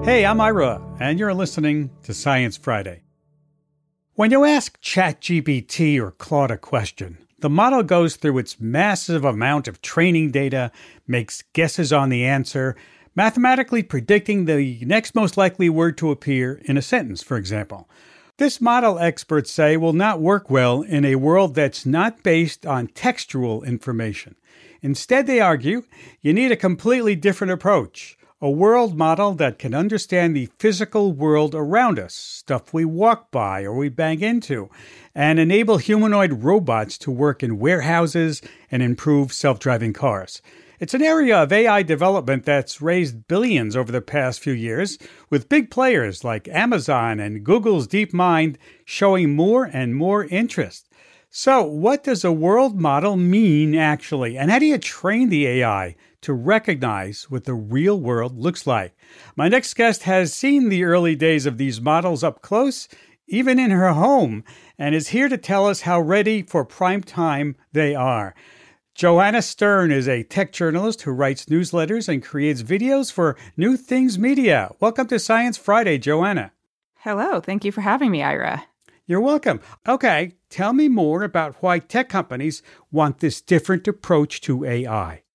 Hey, I'm Ira, and you're listening to Science Friday. When you ask ChatGPT or Claude a question, the model goes through its massive amount of training data, makes guesses on the answer, mathematically predicting the next most likely word to appear in a sentence, for example. This model, experts say, will not work well in a world that's not based on textual information. Instead, they argue, you need a completely different approach. A world model that can understand the physical world around us, stuff we walk by or we bang into, and enable humanoid robots to work in warehouses and improve self-driving cars. It's an area of AI development that's raised billions over the past few years, with big players like Amazon and Google's DeepMind showing more and more interest. So, what does a world model mean, actually? And how do you train the AI to recognize what the real world looks like? My next guest has seen the early days of these models up close, even in her home, and is here to tell us how ready for prime time they are. Joanna Stern is a tech journalist who writes newsletters and creates videos for New Things Media. Welcome to Science Friday, Joanna. Hello. Thank you for having me, Ira. You're welcome. Okay, tell me more about why tech companies want this different approach to AI.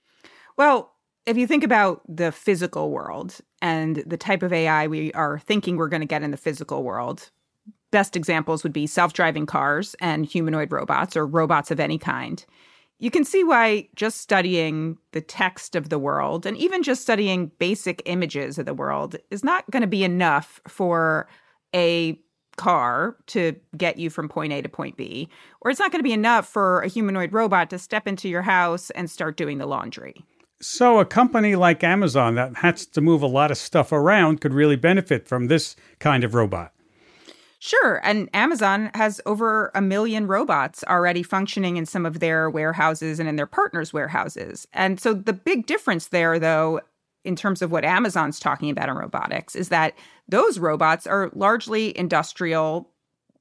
Well, if you think about the physical world and the type of AI we are thinking we're going to get in the physical world, best examples would be self-driving cars and humanoid robots or robots of any kind. You can see why just studying the text of the world and even just studying basic images of the world is not going to be enough for a car to get you from point A to point B, or it's not going to be enough for a humanoid robot to step into your house and start doing the laundry. So a company like Amazon that has to move a lot of stuff around could really benefit from this kind of robot. Sure. And Amazon has over 1 million robots already functioning in some of their warehouses and in their partners' warehouses. And so the big difference there, though, in terms of what Amazon's talking about in robotics, is that those robots are largely industrial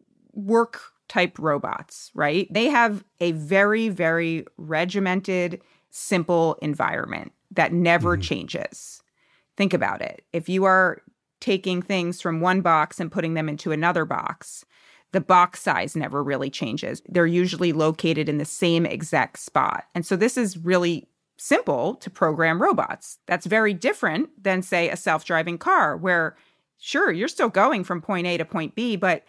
work type robots, right? They have a very, very regimented, simple environment that never changes. Think about it. If you are taking things from one box and putting them into another box, the box size never really changes. They're usually located in the same exact spot. And so this is really simple to program robots. That's very different than, say, a self-driving car where, sure, you're still going from point A to point B, but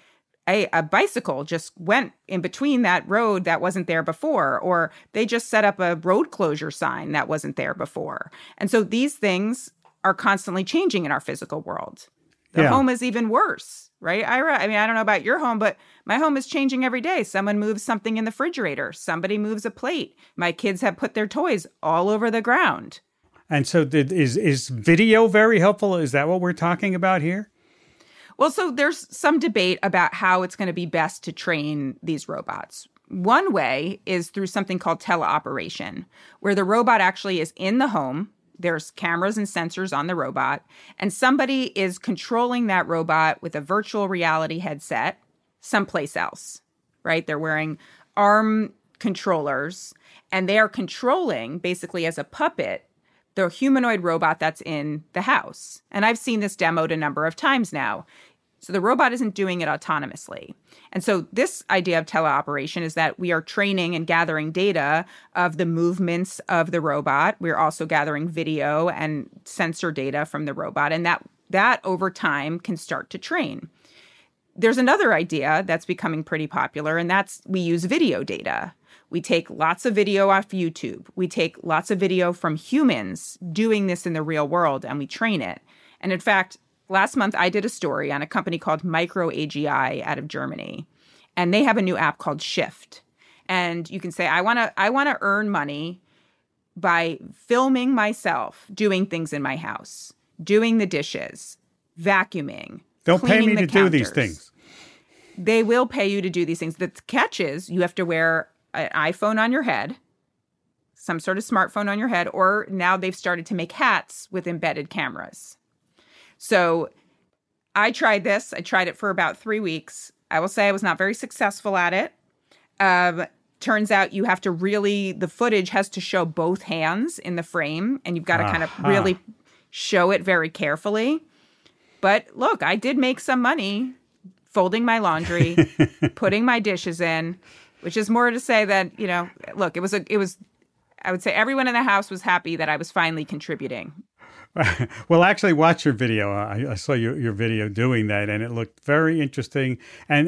a bicycle just went in between that road that wasn't there before, or they just set up a road closure sign that wasn't there before. And so these things are constantly changing in our physical world. The home is even worse, right, Ira? I mean, I don't know about your home, but my home is changing every day. Someone moves something in the refrigerator. Somebody moves a plate. My kids have put their toys all over the ground. And so is video very helpful? Is that what we're talking about here? Well, so there's some debate about how it's going to be best to train these robots. One way is through something called teleoperation, where the robot actually is in the home. There's cameras and sensors on the robot, and somebody is controlling that robot with a virtual reality headset someplace else, right? They're wearing arm controllers, and they are controlling, basically as a puppet, the humanoid robot that's in the house. And I've seen this demoed a number of times now. So the robot isn't doing it autonomously. And so this idea of teleoperation is that we are training and gathering data of the movements of the robot. We're also gathering video and sensor data from the robot. And that over time can start to train. There's another idea that's becoming pretty popular, and that's we use video data. We take lots of video off YouTube. We take lots of video from humans doing this in the real world, and we train it. And in fact, last month, I did a story on a company called Micro AGI out of Germany, and they have a new app called Shift. And you can say, I want to earn money by filming myself doing things in my house, doing the dishes, vacuuming, Don't pay me cleaning to the do these counters. things. They will pay you to do these things. The catch is you have to wear an iPhone on your head, some sort of smartphone on your head, or now they've started to make hats with embedded cameras. So I tried this. I tried it for about 3 weeks. I will say I was not very successful at it. Turns out you have to the footage has to show both hands in the frame, and you've got to kind of really show it very carefully. But look, I did make some money folding my laundry, putting my dishes in, which is more to say that, look, it was, I would say everyone in the house was happy that I was finally contributing. Well, actually, watch your video. I saw your video doing that, and it looked very interesting.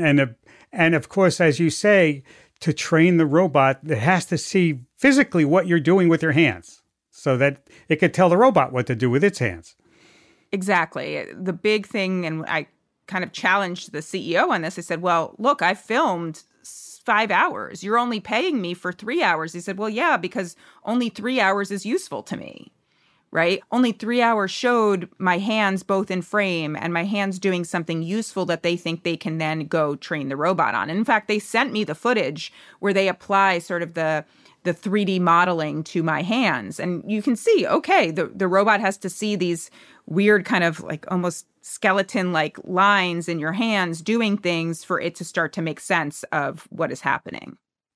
And of course, as you say, to train the robot, it has to see physically what you're doing with your hands so that it could tell the robot what to do with its hands. Exactly. The big thing, and I kind of challenged the CEO on this. I said, well, look, I filmed 5 hours. You're only paying me for 3 hours. He said, well, yeah, because only 3 hours is useful to me, right? Only 3 hours showed my hands both in frame and my hands doing something useful that they think they can then go train the robot on. And in fact, they sent me the footage where they apply sort of the 3D modeling to my hands. And you can see, okay, the robot has to see these weird kind of like almost skeleton-like lines in your hands doing things for it to start to make sense of what is happening.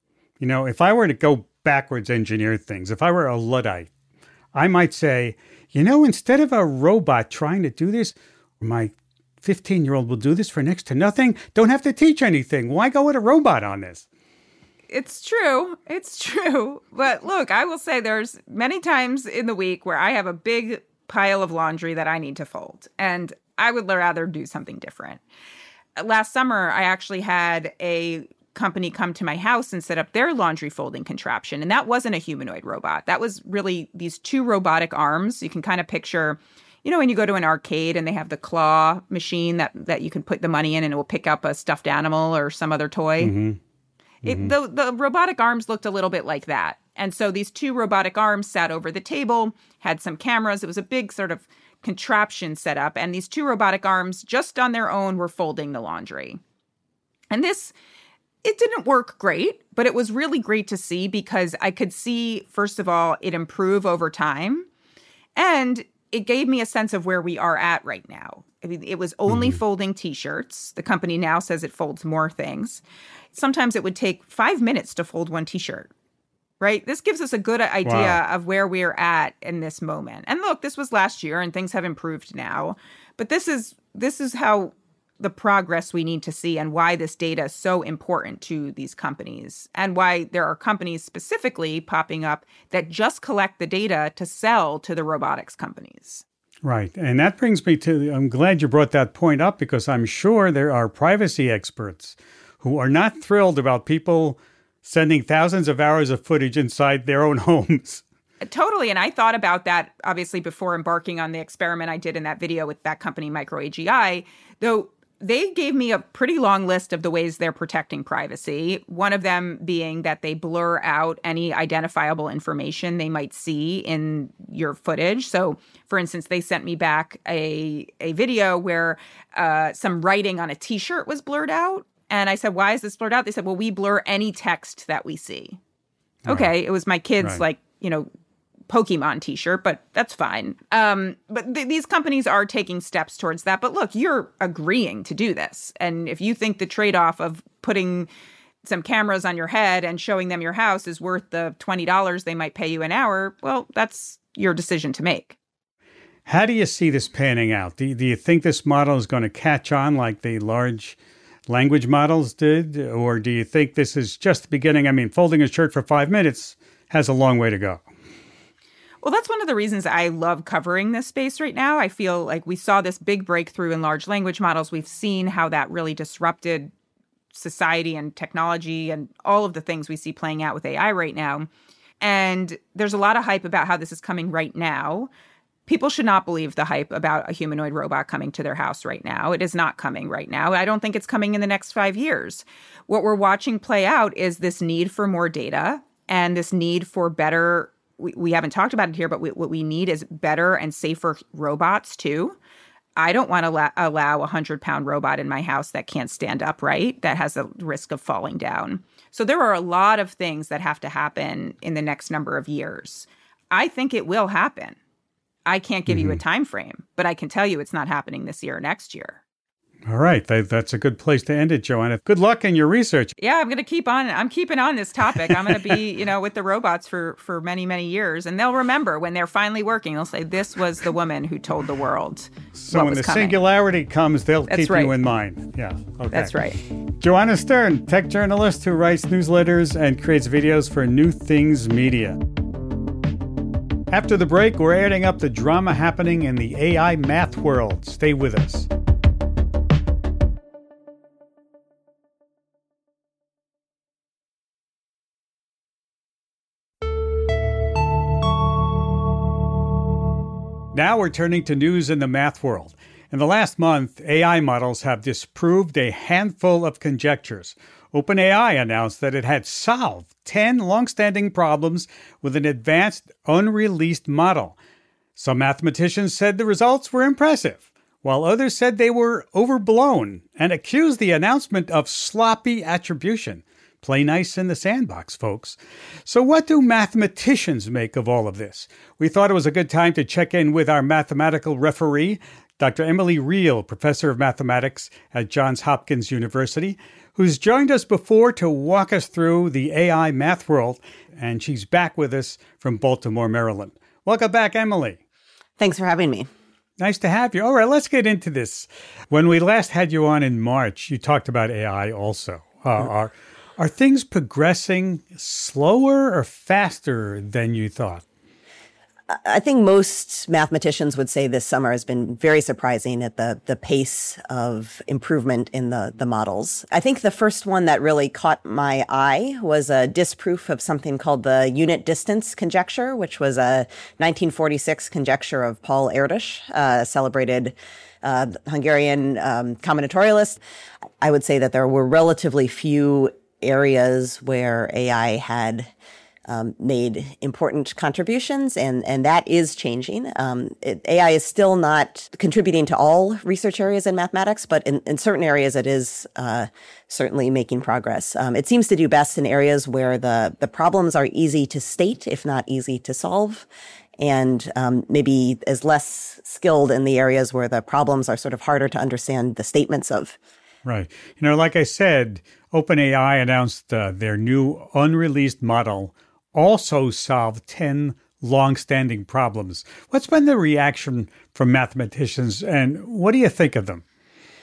If I were to go backwards engineer things, if I were a Luddite, I might say, instead of a robot trying to do this, my 15-year-old will do this for next to nothing. Don't have to teach anything. Why go with a robot on this? It's true. It's true. But look, I will say there's many times in the week where I have a big pile of laundry that I need to fold, and I would rather do something different. Last summer, I actually had a company come to my house and set up their laundry folding contraption, and that wasn't a humanoid robot. That was really these two robotic arms. You can kind of picture, when you go to an arcade and they have the claw machine that you can put the money in and it will pick up a stuffed animal or some other toy. Mm-hmm. The robotic arms looked a little bit like that. And so these two robotic arms sat over the table, had some cameras. It was a big sort of contraption set up. And these two robotic arms just on their own were folding the laundry. And it didn't work great, but it was really great to see because I could see, first of all, it improve over time. And it gave me a sense of where we are at right now. I mean, it was only folding T-shirts. The company now says it folds more things. Sometimes it would take 5 minutes to fold one T-shirt, right? This gives us a good idea of where we're at in this moment. And look, this was last year and things have improved now. But this is how the progress we need to see and why this data is so important to these companies and why there are companies specifically popping up that just collect the data to sell to the robotics companies. Right. And that brings me I'm glad you brought that point up because I'm sure there are privacy experts who are not thrilled about people sending thousands of hours of footage inside their own homes. Totally. And I thought about that, obviously, before embarking on the experiment I did in that video with that company, MicroAGI, though they gave me a pretty long list of the ways they're protecting privacy. One of them being that they blur out any identifiable information they might see in your footage. So, for instance, they sent me back a video where some writing on a T-shirt was blurred out. And I said, why is this blurred out? They said, well, we blur any text that we see. Okay, it was my kids' Pokemon T-shirt, but that's fine. But these companies are taking steps towards that. But look, you're agreeing to do this. And if you think the trade-off of putting some cameras on your head and showing them your house is worth the $20 they might pay you an hour, well, that's your decision to make. How do you see this panning out? Do you think this model is going to catch on like the large language models did? Or do you think this is just the beginning? I mean, folding a shirt for 5 minutes has a long way to go. Well, that's one of the reasons I love covering this space right now. I feel like we saw this big breakthrough in large language models. We've seen how that really disrupted society and technology and all of the things we see playing out with AI right now. And there's a lot of hype about how this is coming right now. People should not believe the hype about a humanoid robot coming to their house right now. It is not coming right now. I don't think it's coming in the next 5 years. What we're watching play out is this need for more data and this need for better, we haven't talked about it here, but what we need is better and safer robots too. I don't want to allow a 100-pound robot in my house that can't stand upright, that has a risk of falling down. So there are a lot of things that have to happen in the next number of years. I think it will happen. I can't give you a time frame, but I can tell you it's not happening this year or next year. All right. That's a good place to end it, Joanna. Good luck in your research. Yeah, I'm going to keep on. I'm keeping on this topic. I'm going to be, with the robots for many, many years. And they'll remember when they're finally working, they'll say, this was the woman who told the world So what when was the coming. Singularity comes, they'll That's keep right. you in mind. Yeah. Okay. That's right. Joanna Stern, tech journalist who writes newsletters and creates videos for New Things Media. After the break, we're adding up the drama happening in the AI math world. Stay with us. Now we're turning to news in the math world. In the last month, AI models have disproved a handful of conjectures. OpenAI announced that it had solved 10 long-standing problems with an advanced, unreleased model. Some mathematicians said the results were impressive, while others said they were overblown and accused the announcement of sloppy attribution. Play nice in the sandbox, folks. So what do mathematicians make of all of this? We thought it was a good time to check in with our mathematical referee, Dr. Emily Riehl, professor of mathematics at Johns Hopkins University, who's joined us before to walk us through the AI math world, and she's back with us from Baltimore, Maryland. Welcome back, Emily. Thanks for having me. Nice to have you. All right, let's get into this. When we last had you on in March, you talked about AI also. Are things progressing slower or faster than you thought? I think most mathematicians would say this summer has been very surprising at the pace of improvement in the models. I think the first one that really caught my eye was a disproof of something called the unit distance conjecture, which was a 1946 conjecture of Paul Erdős, celebrated Hungarian combinatorialist. I would say that there were relatively few areas where AI had made important contributions, and that is changing. AI is still not contributing to all research areas in mathematics, but in certain areas it is certainly making progress. It seems to do best in areas where the problems are easy to state, if not easy to solve, and maybe is less skilled in the areas where the problems are sort of harder to understand the statements of. Right. Like I said, OpenAI announced their new unreleased model also solved 10 long-standing problems. What's been the reaction from mathematicians, and what do you think of them?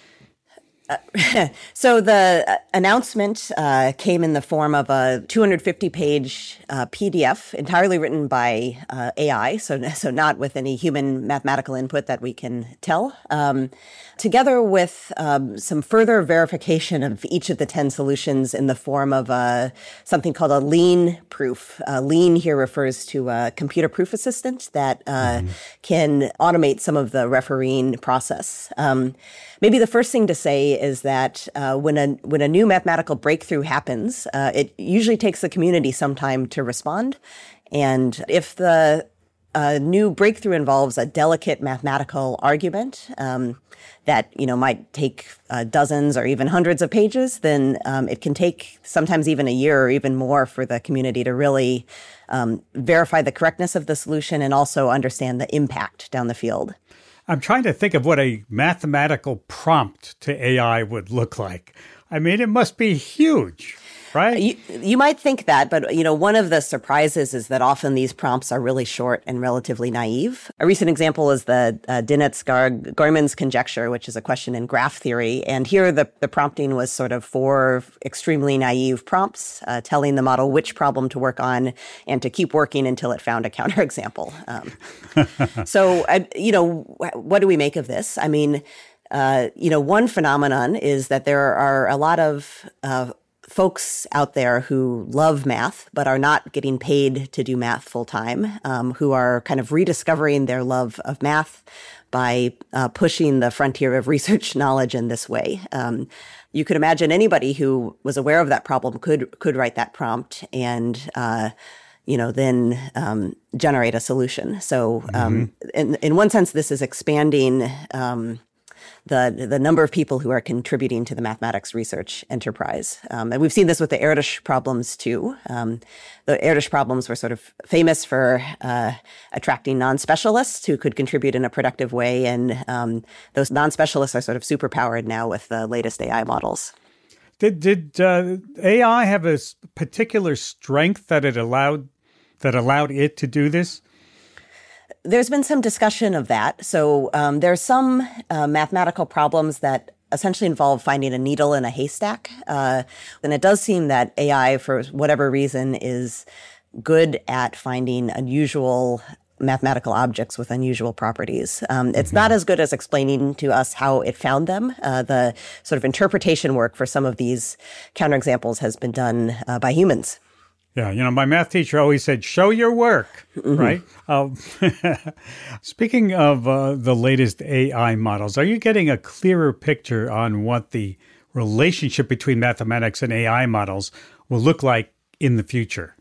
So the announcement came in the form of a 250-page PDF entirely written by AI, so not with any human mathematical input that we can tell, together with some further verification of each of the 10 solutions in the form of something called a lean proof. Lean here refers to a computer proof assistant that can automate some of the refereeing process. Maybe the first thing to say is that when a new mathematical breakthrough happens, it usually takes the community some time to respond. And if the new breakthrough involves a delicate mathematical argument that might take dozens or even hundreds of pages, then it can take sometimes even a year or even more for the community to really verify the correctness of the solution and also understand the impact down the field. I'm trying to think of what a mathematical prompt to AI would look like. I mean, it must be huge, right? You might think that, but one of the surprises is that often these prompts are really short and relatively naive. A recent example is the Dinitz-Goemans conjecture, which is a question in graph theory. And here the prompting was sort of 4 extremely naive prompts, telling the model which problem to work on and to keep working until it found a counterexample. So, what do we make of this? I mean, one phenomenon is that there are a lot of folks out there who love math but are not getting paid to do math full time, who are kind of rediscovering their love of math by pushing the frontier of research knowledge in this way. You could imagine anybody who was aware of that problem could write that prompt and then generate a solution. So in one sense, this is expanding the number of people who are contributing to the mathematics research enterprise. And we've seen this with the Erdős problems too. The Erdős problems were sort of famous for attracting non-specialists who could contribute in a productive way. And those non-specialists are sort of superpowered now with the latest AI models. Did AI have a particular strength that allowed it to do this? There's been some discussion of that. So there are some mathematical problems that essentially involve finding a needle in a haystack. And it does seem that AI, for whatever reason, is good at finding unusual mathematical objects with unusual properties. It's not as good as explaining to us how it found them. The sort of interpretation work for some of these counterexamples has been done by humans. Yeah, my math teacher always said, show your work, right? Speaking of the latest AI models, are you getting a clearer picture on what the relationship between mathematics and AI models will look like in the future?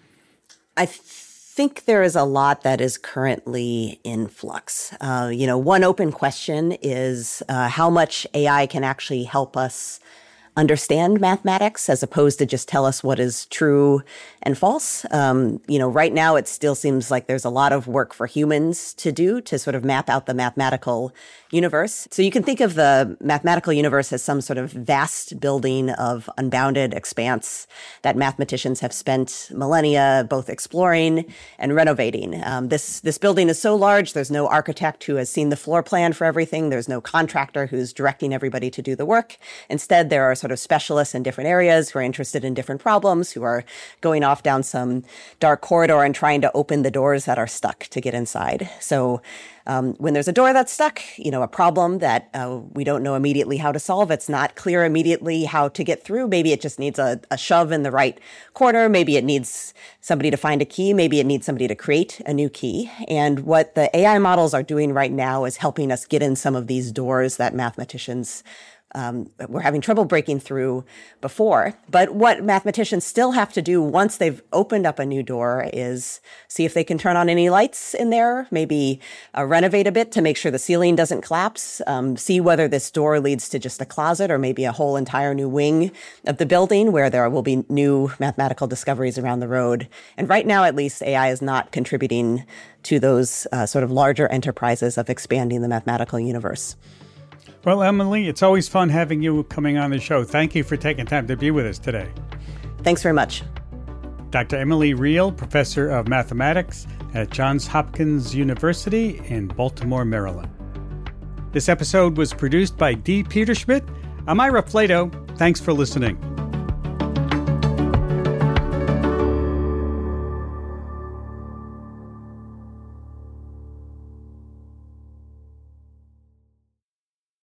I think there is a lot that is currently in flux. One open question is how much AI can actually help us understand mathematics as opposed to just tell us what is true and false. Right now it still seems like there's a lot of work for humans to do to sort of map out the mathematical universe. So you can think of the mathematical universe as some sort of vast building of unbounded expanse that mathematicians have spent millennia both exploring and renovating. This building is so large, there's no architect who has seen the floor plan for everything. There's no contractor who's directing everybody to do the work. Instead, there are sort of specialists in different areas who are interested in different problems, who are going off down some dark corridor and trying to open the doors that are stuck to get inside. So when there's a door that's stuck, a problem that we don't know immediately how to solve, it's not clear immediately how to get through. Maybe it just needs a shove in the right corner. Maybe it needs somebody to find a key. Maybe it needs somebody to create a new key. And what the AI models are doing right now is helping us get in some of these doors that mathematicians were having trouble breaking through before. But what mathematicians still have to do once they've opened up a new door is see if they can turn on any lights in there, maybe renovate a bit to make sure the ceiling doesn't collapse, see whether this door leads to just a closet or maybe a whole entire new wing of the building where there will be new mathematical discoveries around the road. And right now, at least, AI is not contributing to those sort of larger enterprises of expanding the mathematical universe. Well, Emily, it's always fun having you coming on the show. Thank you for taking time to be with us today. Thanks very much. Dr. Emily Real, Professor of Mathematics at Johns Hopkins University in Baltimore, Maryland. This episode was produced by Dee Peterschmidt. I'm Ira Flato. Thanks for listening.